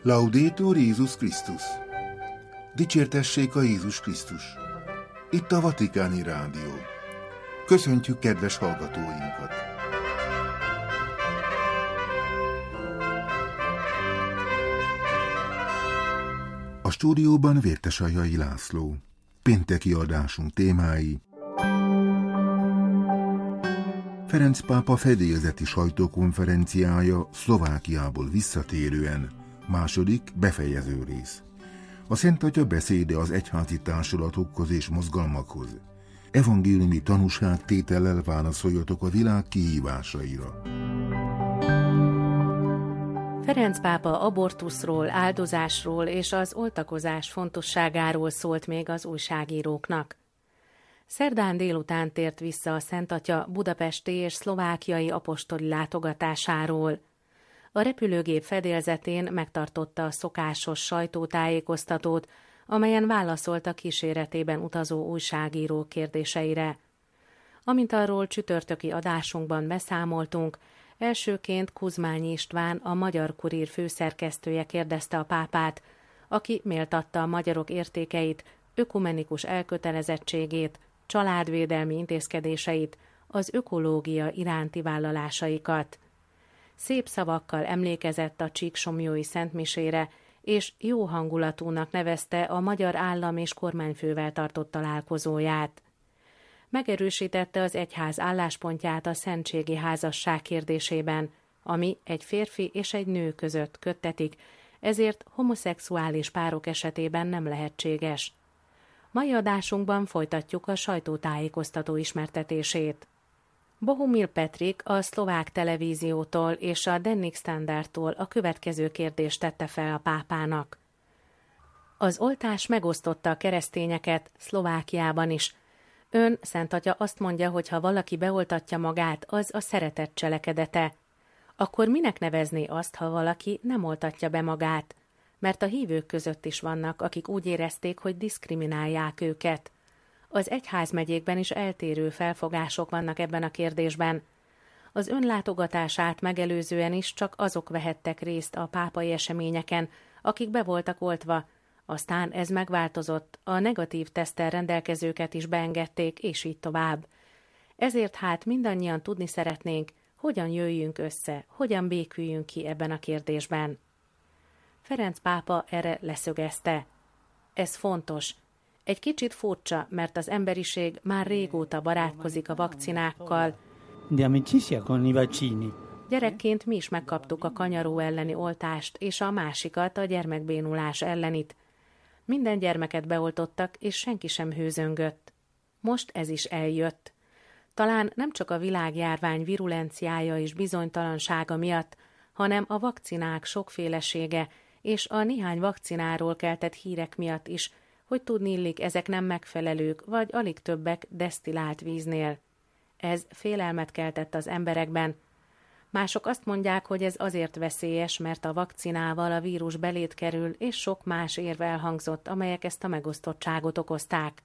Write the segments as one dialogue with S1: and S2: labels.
S1: Laudetur Jézus Krisztus! Dicsértessék a Jézus Krisztus! Itt a Vatikáni Rádió. Köszöntjük kedves hallgatóinkat! A stúdióban Vértesajai László. Pénteki adásunk témái: Ferenc pápa fedélzeti sajtókonferenciája Szlovákiából visszatérően, második befejező rész. A Szent Atya beszéde az egyházi társulatokhoz és mozgalmakhoz. Evangéliumi tanúságtétellel válaszoljatok a világ kihívásaira.
S2: Ferenc pápa abortuszról, áldozásról és az oltakozás fontosságáról szólt még az újságíróknak. Szerdán délután tért vissza a Szent Atya budapesti és szlovákiai apostoli látogatásáról. A repülőgép fedélzetén megtartotta a szokásos sajtótájékoztatót, amelyen válaszolt a kíséretében utazó újságírók kérdéseire. Amint arról csütörtöki adásunkban beszámoltunk, elsőként Kuzmányi István, a Magyar Kurír főszerkesztője kérdezte a pápát, aki méltatta a magyarok értékeit, ökumenikus elkötelezettségét, családvédelmi intézkedéseit, az ökológia iránti vállalásaikat. Szép szavakkal emlékezett a csíksomlyói szentmisére, és jó hangulatúnak nevezte a magyar állam és kormányfővel tartott találkozóját. Megerősítette az egyház álláspontját a szentségi házasság kérdésében, ami egy férfi és egy nő között köttetik, ezért homoszexuális párok esetében nem lehetséges. Mai adásunkban folytatjuk a sajtótájékoztató ismertetését. Bohumil Petrik a szlovák televíziótól és a Dennik Standardtól a következő kérdést tette fel a pápának. Az oltás megosztotta a keresztényeket Szlovákiában is. Ön, Szent Atya, azt mondja, hogy ha valaki beoltatja magát, az a szeretet cselekedete. Akkor minek nevezné azt, ha valaki nem oltatja be magát? Mert a hívők között is vannak, akik úgy érezték, hogy diszkriminálják őket. Az egyházmegyékben is eltérő felfogások vannak ebben a kérdésben. Az ön látogatását megelőzően is csak azok vehettek részt a pápai eseményeken, akik be voltak oltva, aztán ez megváltozott, a negatív teszttel rendelkezőket is beengedték, és így tovább. Ezért hát mindannyian tudni szeretnénk, hogyan jöjjünk össze, hogyan béküljünk ki ebben a kérdésben. Ferenc pápa erre leszögezte. Ez fontos. Egy kicsit furcsa, mert az emberiség már régóta barátkozik a vakcinákkal. Gyerekként mi is megkaptuk a kanyaró elleni oltást, és a másikat, a gyermekbénulás ellenit. Minden gyermeket beoltottak, és senki sem hőzöngött. Most ez is eljött. Talán nem csak a világjárvány virulenciája és bizonytalansága miatt, hanem a vakcinák sokfélesége és a néhány vakcináról keltett hírek miatt is, hogy tudniillik ezek nem megfelelők, vagy alig többek desztillált víznél. Ez félelmet keltett az emberekben. Mások azt mondják, hogy ez azért veszélyes, mert a vakcinával a vírus belét kerül, és sok más érv elhangzott, amelyek ezt a megosztottságot okozták.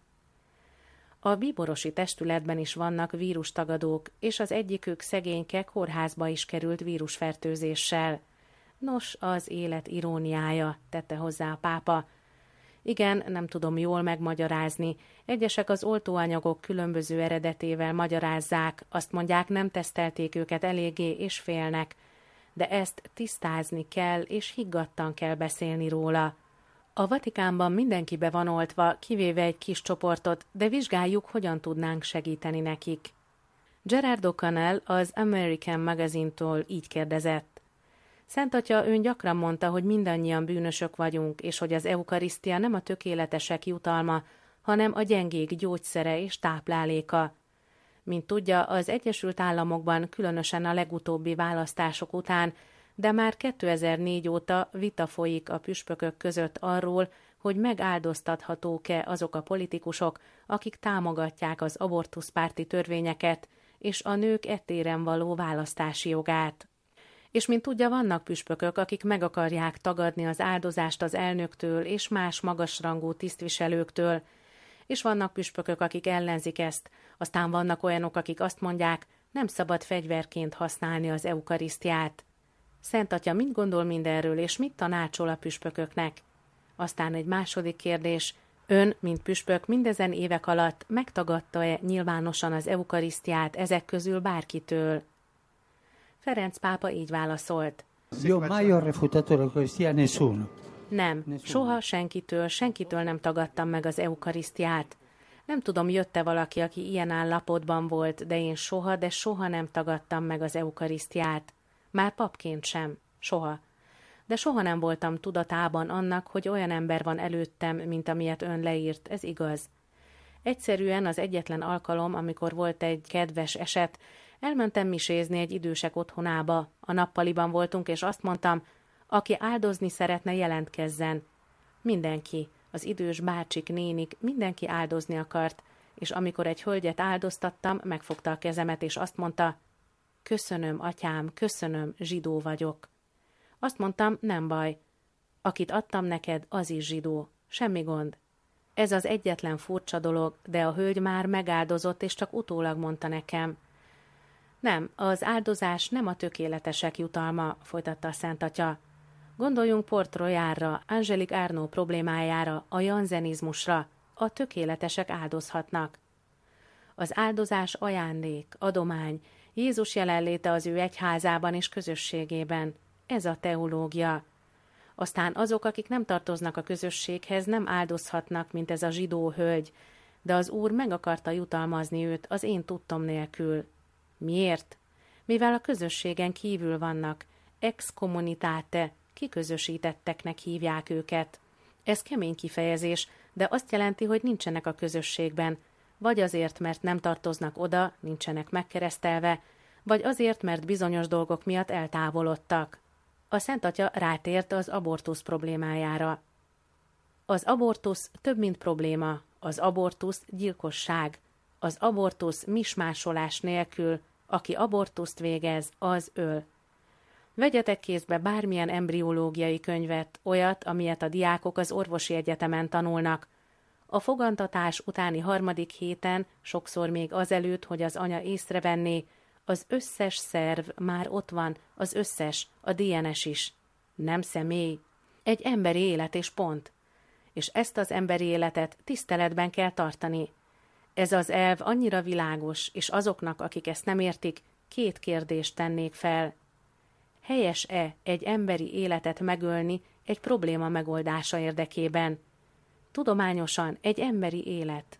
S2: A bíborosi testületben is vannak vírustagadók, és az egyikük szegényke kórházba is került vírusfertőzéssel. Nos, az élet iróniája, tette hozzá a pápa. Igen, nem tudom jól megmagyarázni. Egyesek az oltóanyagok különböző eredetével magyarázzák, azt mondják, nem tesztelték őket eléggé és félnek. De ezt tisztázni kell, és higgadtan kell beszélni róla. A Vatikánban mindenki be van oltva, kivéve egy kis csoportot, de vizsgáljuk, hogyan tudnánk segíteni nekik. Gerard O'Connell az American Magazine-tól így kérdezett. Szent Atya, ön gyakran mondta, hogy mindannyian bűnösök vagyunk, és hogy az eukarisztia nem a tökéletesek jutalma, hanem a gyengék gyógyszere és tápláléka. Mint tudja, az Egyesült Államokban, különösen a legutóbbi választások után, de már 2004 óta vita folyik a püspökök között arról, hogy megáldoztathatók-e azok a politikusok, akik támogatják az abortuszpárti törvényeket és a nők ettéren való választási jogát. És mint tudja, vannak püspökök, akik meg akarják tagadni az áldozást az elnöktől és más magasrangú tisztviselőktől, és vannak püspökök, akik ellenzik ezt, aztán vannak olyanok, akik azt mondják, nem szabad fegyverként használni az eukarisztiát. Szent Atya mit gondol mindenről, és mit tanácsol a püspököknek? Aztán egy második kérdés. Ön, mint püspök, mindezen évek alatt megtagadta-e nyilvánosan az eukarisztiát ezek közül bárkitől? Ferenc pápa így válaszolt.
S3: Io mai ho refutato l'Eucaristia a nessuno.
S2: Nem, soha senkitől nem tagadtam meg az eukarisztiát. Nem tudom, jött-e valaki, aki ilyen állapotban volt, de én soha nem tagadtam meg az eukarisztiát. Már papként sem. Soha. De soha nem voltam tudatában annak, hogy olyan ember van előttem, mint amilyet ön leírt, ez igaz. Egyszerűen az egyetlen alkalom, amikor volt egy kedves eset, elmentem misézni egy idősek otthonába, a nappaliban voltunk, és azt mondtam, aki áldozni szeretne, jelentkezzen. Mindenki, az idős bácsik, nénik, mindenki áldozni akart, és amikor egy hölgyet áldoztattam, megfogta a kezemet, és azt mondta, köszönöm, atyám, köszönöm, zsidó vagyok. Azt mondtam, nem baj, akit adtam neked, az is zsidó, semmi gond. Ez az egyetlen furcsa dolog, de a hölgy már megáldozott, és csak utólag mondta nekem. Nem, az áldozás nem a tökéletesek jutalma, folytatta a Szent Atya. Gondoljunk Port Royalra, Angélique Arnault problémájára, a janzenizmusra, a tökéletesek áldozhatnak. Az áldozás ajándék, adomány, Jézus jelenléte az ő egyházában és közösségében. Ez a teológia. Aztán azok, akik nem tartoznak a közösséghez, nem áldozhatnak, mint ez a zsidó hölgy, de az Úr meg akarta jutalmazni őt az én tudtom nélkül. Miért? Mivel a közösségen kívül vannak, ex communitate, kiközösítetteknek hívják őket. Ez kemény kifejezés, de azt jelenti, hogy nincsenek a közösségben, vagy azért, mert nem tartoznak oda, nincsenek megkeresztelve, vagy azért, mert bizonyos dolgok miatt eltávolodtak. A Szent Atya rátért az abortusz problémájára. Az abortusz több, mint probléma. Az abortusz gyilkosság. Az abortusz mismásolás nélkül, aki abortuszt végez, az öl. Vegyetek kézbe bármilyen embriológiai könyvet, olyat, amilyet a diákok az orvosi egyetemen tanulnak. A fogantatás utáni 3. héten, sokszor még azelőtt, hogy az anya észrevenné, az összes szerv már ott van, az összes, a DNS is. Nem személy. Egy emberi élet és pont. És ezt az emberi életet tiszteletben kell tartani. Ez az elv annyira világos, és azoknak, akik ezt nem értik, 2 kérdést tennék fel. Helyes-e egy emberi életet megölni egy probléma megoldása érdekében? Tudományosan egy emberi élet.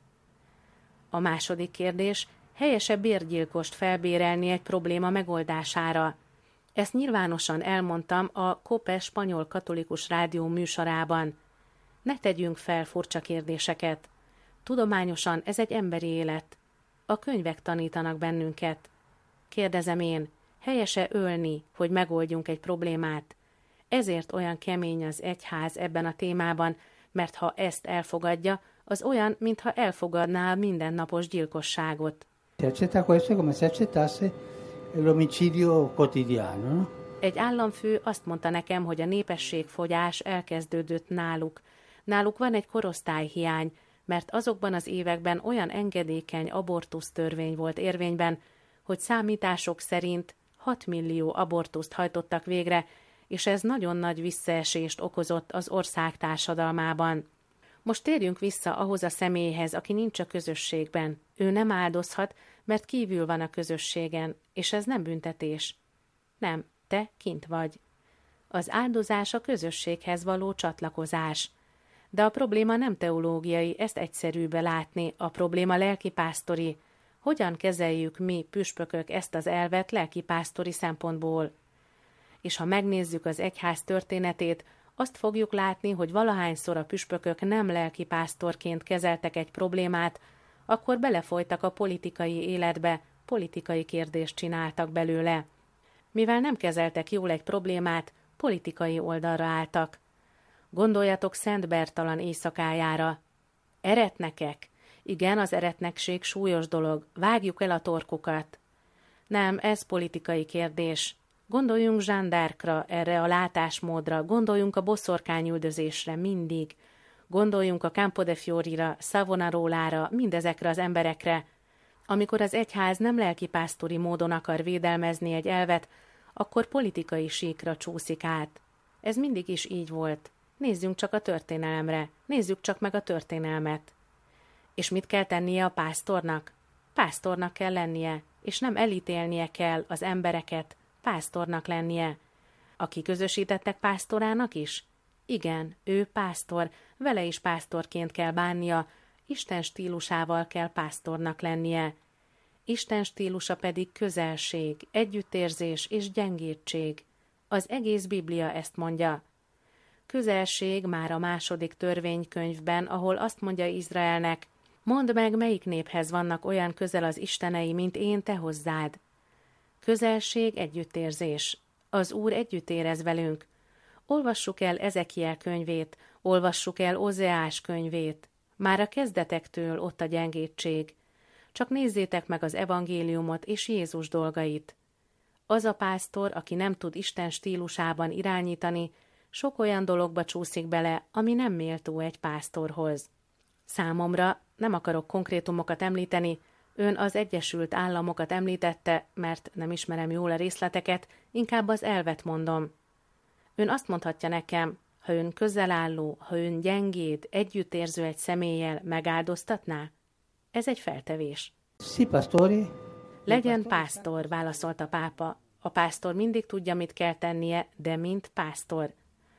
S2: A második kérdés, helyes-e bérgyilkost felbérelni egy probléma megoldására? Ezt nyilvánosan elmondtam a COPE spanyol katolikus rádió műsorában. Ne tegyünk fel furcsa kérdéseket. Tudományosan ez egy emberi élet. A könyvek tanítanak bennünket. Kérdezem én, helyes-e ölni, hogy megoldjunk egy problémát? Ezért olyan kemény az egyház ebben a témában, mert ha ezt elfogadja, az olyan, mintha elfogadná a mindennapos gyilkosságot. Egy államfő azt mondta nekem, hogy a népességfogyás elkezdődött náluk. Náluk van egy korosztályhiány, mert azokban az években olyan engedékeny abortusz törvény volt érvényben, hogy számítások szerint 6 millió abortuszt hajtottak végre, és ez nagyon nagy visszaesést okozott az ország társadalmában. Most térjünk vissza ahhoz a személyhez, aki nincs a közösségben. Ő nem áldozhat, mert kívül van a közösségen, és ez nem büntetés. Nem, te kint vagy. Az áldozás a közösséghez való csatlakozás. De a probléma nem teológiai, ezt egyszerűbb látni, a probléma lelkipásztori. Hogyan kezeljük mi, püspökök, ezt az elvet lelkipásztori szempontból? És ha megnézzük az egyház történetét, azt fogjuk látni, hogy valahányszor a püspökök nem lelkipásztorként kezeltek egy problémát, akkor belefolytak a politikai életbe, politikai kérdést csináltak belőle. Mivel nem kezeltek jól egy problémát, politikai oldalra álltak. Gondoljatok Szent Bertalan éjszakájára. Eretnekek? Igen, az eretnekség súlyos dolog, vágjuk el a torkukat. Nem, ez politikai kérdés. Gondoljunk Jeanne d'Arcra, erre a látásmódra, gondoljunk a boszorkányüldözésre mindig. Gondoljunk a Campo de Fiorira, Savonarolára, mindezekre az emberekre. Amikor az egyház nem lelkipásztori módon akar védelmezni egy elvet, akkor politikai síkra csúszik át. Ez mindig is így volt. Nézzünk csak a történelemre, nézzük csak meg a történelmet. És mit kell tennie a pásztornak? Pásztornak kell lennie, és nem elítélnie kell az embereket, pásztornak lennie. Aki közösítettek pásztorának is? Igen, ő pásztor, vele is pásztorként kell bánnia, Isten stílusával kell pásztornak lennie. Isten stílusa pedig közelség, együttérzés és gyengétség. Az egész Biblia ezt mondja. Közelség már a 2. törvénykönyvben, ahol azt mondja Izraelnek, mondd meg, melyik néphez vannak olyan közel az istenei, mint én te hozzád. Közelség, együttérzés. Az Úr együtt érez velünk. Olvassuk el Ezekiel könyvét, olvassuk el Ozeás könyvét. Már a kezdetektől ott a gyengétség. Csak nézzétek meg az evangéliumot és Jézus dolgait. Az a pásztor, aki nem tud Isten stílusában irányítani, sok olyan dologba csúszik bele, ami nem méltó egy pásztorhoz. Számomra, nem akarok konkrétumokat említeni, ön az Egyesült Államokat említette, mert nem ismerem jól a részleteket, inkább az elvet mondom. Ön azt mondhatja nekem, ha ön közelálló, ha ön gyengéd, együttérző egy személlyel, megáldoztatná? Ez egy feltevés.
S3: Sí, pastori.
S2: Legyen pásztor, válaszolta pápa. A pásztor mindig tudja, mit kell tennie, de mint pásztor.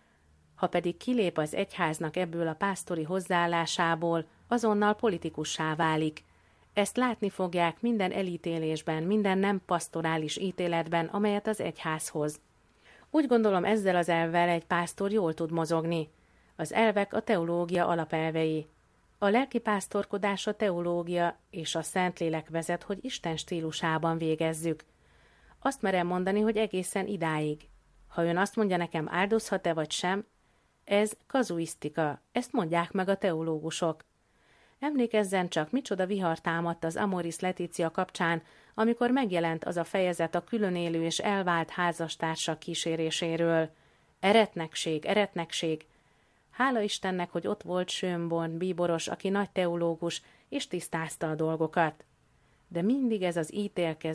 S2: Ha pedig kilép az egyháznak ebből a pásztori hozzáállásából, azonnal politikussá válik. Ezt látni fogják minden elítélésben, minden nem pasztorális ítéletben, amelyet az egyház hoz. Úgy gondolom, ezzel az elvvel egy pásztor jól tud mozogni. Az elvek a teológia alapelvei. A lelki pásztorkodás a teológia és a Szentlélek vezet, hogy Isten stílusában végezzük. Azt merem mondani, hogy egészen idáig. Ha ön azt mondja nekem, áldozhat-e vagy sem, ez kazuisztika, ezt mondják meg a teológusok. Emlékezzen csak, micsoda vihar támadt az Amoris Laetitia kapcsán, amikor megjelent az a fejezet a különélő és elvált házastársak kíséréséről. Eretnekség, eretnekség! Hála Istennek, hogy ott volt Schönborn bíboros, aki nagy teológus, és tisztázta a dolgokat. De mindig ez az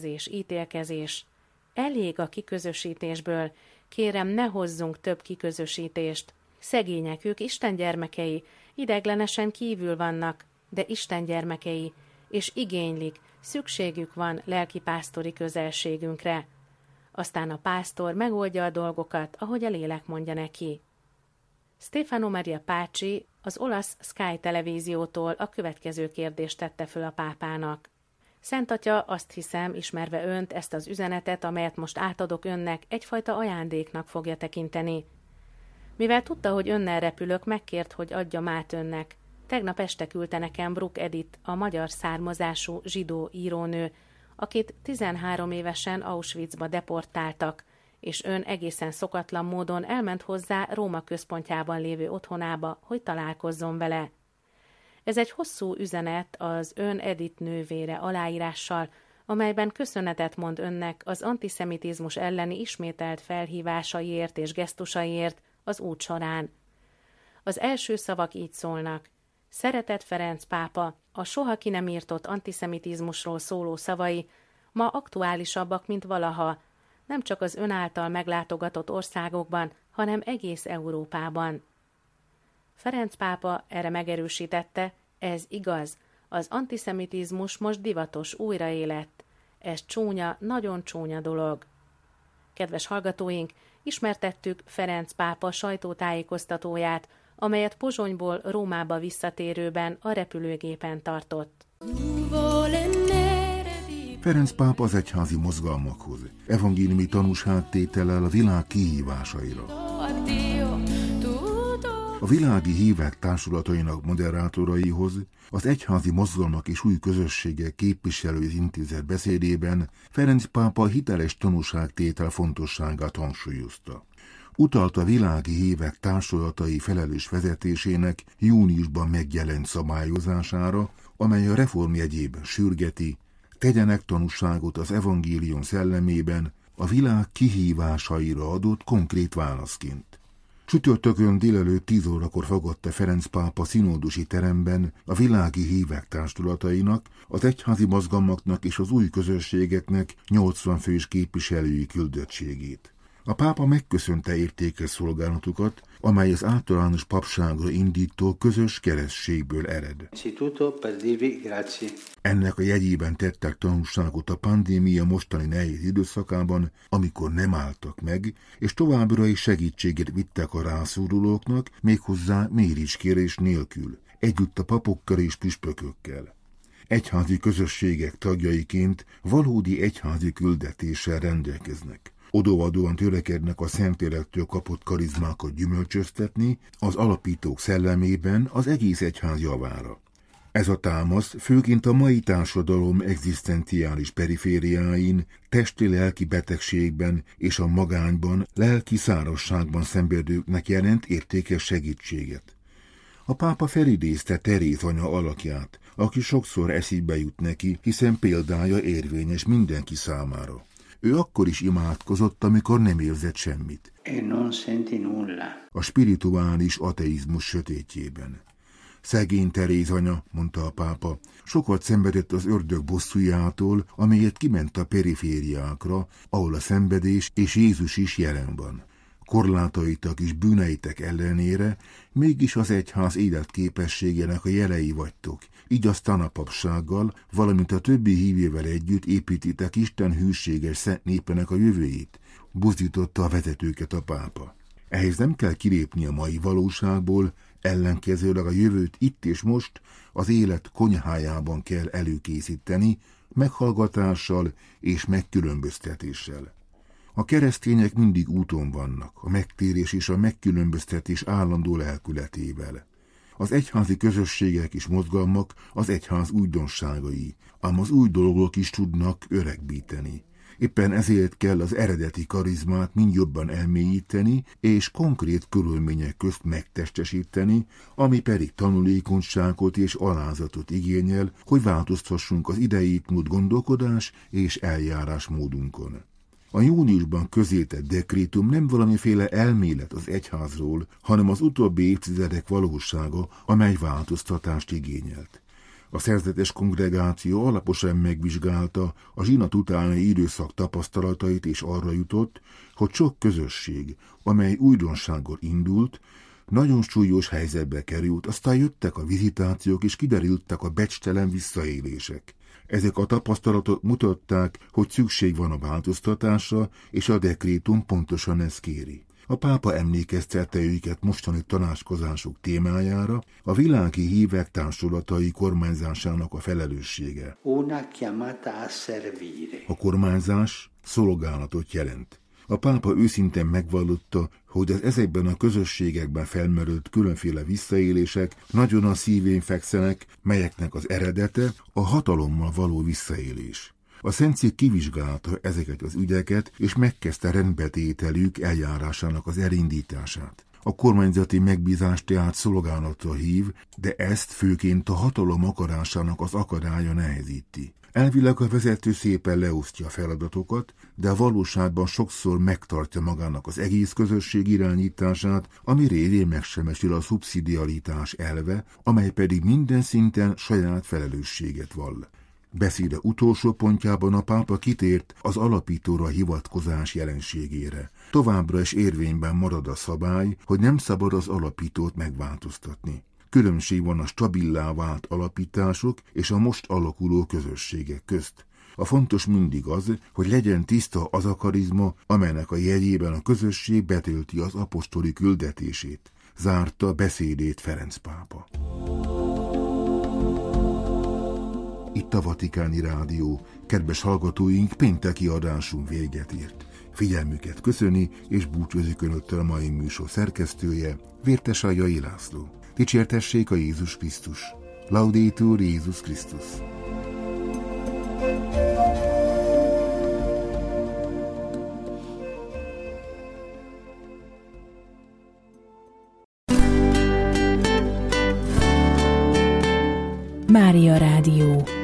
S2: ítélkezés. Elég a kiközösítésből. Kérem, ne hozzunk több kiközösítést. Szegények, ők Isten gyermekei, ideiglenesen kívül vannak, de Isten gyermekei, és igénylik, szükségük van lelkipásztori közelségünkre. Aztán a pásztor megoldja a dolgokat, ahogy a lélek mondja neki. Stefano Maria Pácsi az olasz Sky televíziótól a következő kérdést tette föl a pápának. Szent Atya, azt hiszem, ismerve önt, ezt az üzenetet, amelyet most átadok önnek, egyfajta ajándéknak fogja tekinteni. Mivel tudta, hogy önnel repülök, megkért, hogy adjam át önnek. Tegnap este küldte nekem Bruck Edith, a magyar származású zsidó írónő, akit 13 évesen Auschwitzba deportáltak, és ön egészen szokatlan módon elment hozzá Róma központjában lévő otthonába, hogy találkozzon vele. Ez egy hosszú üzenet az ön Edith nővére aláírással, amelyben köszönetet mond önnek az antiszemitizmus elleni ismételt felhívásaiért és gesztusaiért az út során. Az első szavak így szólnak. Szeretett Ferenc pápa, a soha ki nem írtott antiszemitizmusról szóló szavai ma aktuálisabbak, mint valaha, nem csak az ön által meglátogatott országokban, hanem egész Európában. Ferenc pápa erre megerősítette, ez igaz, az antiszemitizmus most divatos, újraélett. Ez csúnya, nagyon csúnya dolog. Kedves hallgatóink, ismertettük Ferenc pápa sajtótájékoztatóját, amelyet Pozsonyból Rómába visszatérőben a repülőgépen tartott.
S1: Ferenc pápa az egyházi mozgalmakhoz, evangéliumi tanúságtétellel a világ kihívásaira. A világi hívek társulatainak moderátoraihoz, az egyházi mozgalmak és új közösségek képviselői intézet beszédében Ferenc pápa hiteles tanúságtétel fontosságát hangsúlyozta. Utalt a világi hívek társulatai felelős vezetésének júniusban megjelent szabályozására, amely a reformjegyében sürgeti, tegyenek tanúságot az evangélium szellemében a világ kihívásaira adott konkrét válaszként. Csütörtökön délelőtt 10 órakor fogadta Ferenc pápa színódusi teremben a világi hívek társulatainak, az egyházi mozgalmaknak és az új közösségeknek 80 fős képviselői küldöttségét. A pápa megköszönte értékes szolgálatukat, amely az általános papságra indító közös keresztségből ered. Ennek a jegyében tettek tanúságot a pandémia mostani nehéz időszakában, amikor nem álltak meg, és továbbra is segítséget vittek a rászorulóknak, méghozzá méricskérés nélkül, együtt a papokkal és püspökökkel. Egyházi közösségek tagjaiként valódi egyházi küldetéssel rendelkeznek. Odaadóan törekednek a Szentlélektől kapott karizmákat gyümölcsöztetni az alapítók szellemében az egész egyház javára. Ez a támasz főként a mai társadalom egzisztenciális perifériáin, testi-lelki betegségben és a magányban, lelki szárazságban szenvedőknek jelent értékes segítséget. A pápa felidézte Teréz anya alakját, aki sokszor eszébe jut neki, hiszen példája érvényes mindenki számára. Ő akkor is imádkozott, amikor nem érzett semmit. A spirituális ateizmus sötétjében. Szegény Teréz anya, mondta a pápa, sokat szenvedett az ördög bosszújától, amelyet kiment a perifériákra, ahol a szenvedés és Jézus is jelen van. Korlátaitak és bűneitek ellenére mégis az egyház életképességének a jelei vagytok, így aztán a papsággal, valamint a többi hívővel együtt építitek Isten hűséges szent népének a jövőjét, buzdította a vezetőket a pápa. Ehhez nem kell kilépni a mai valóságból, ellenkezőleg a jövőt itt és most az élet konyhájában kell előkészíteni, meghallgatással és megkülönböztetéssel. A keresztények mindig úton vannak, a megtérés és a megkülönböztetés állandó lelkületével. Az egyházi közösségek és mozgalmak az egyház újdonságai, ám az új dolgok is tudnak öregbíteni. Éppen ezért kell az eredeti karizmát mind jobban elmélyíteni és konkrét körülmények közt megtestesíteni, ami pedig tanulékonyságot és alázatot igényel, hogy változtassunk az idejét múlt gondolkodás és eljárásmódunkon. A júniusban közzétett dekrétum nem valamiféle elmélet az egyházról, hanem az utóbbi évtizedek valósága, amely változtatást igényelt. A szerzetes kongregáció alaposan megvizsgálta a zsinat utáni időszak tapasztalatait, és arra jutott, hogy sok közösség, amely újdonsággal indult, nagyon súlyos helyzetbe került, aztán jöttek a vizitációk, és kiderültek a becstelen visszaélések. Ezek a tapasztalatok mutatták, hogy szükség van a változtatásra, és a dekrétum pontosan ezt kéri. A pápa emlékeztette őket mostani tanácskozások témájára, a világi hívek társulatai kormányzásának a felelőssége. A kormányzás szolgálatot jelent. A pápa őszintén megvallotta, hogy az ezekben a közösségekben felmerült különféle visszaélések nagyon a szívén fekszenek, melyeknek az eredete a hatalommal való visszaélés. A Szentszék kivizsgálta ezeket az ügyeket, és megkezdte rendbetételük eljárásának az elindítását. A kormányzati megbízást tehát szolgálatra hív, de ezt főként a hatalom akarásának az akadálya nehezíti. Elvileg a vezető szépen leosztja a feladatokat, de a valóságban sokszor megtartja magának az egész közösség irányítását, ami révén megsemmisül a szubszidiaritás elve, amely pedig minden szinten saját felelősséget vall. Beszéde utolsó pontjában a pápa kitért az alapítóra hivatkozás jelenségére. Továbbra is érvényben marad a szabály, hogy nem szabad az alapítót megváltoztatni. Különbség van a stabilá vált alapítások és a most alakuló közösségek közt. A fontos mindig az, hogy legyen tiszta az a karizma, amelynek a jegyében a közösség betölti az apostoli küldetését. Zárta beszédét Ferenc pápa. Itt a Vatikáni Rádió. Kedves hallgatóink, pénteki adásunk véget ért. Figyelmüket köszöni és búcsúzik önöktől a mai műsor szerkesztője, Vértes Aljai László. Dicsértessék a Jézus Krisztus. Laudetur Jézus Krisztus.
S4: Mária Rádió.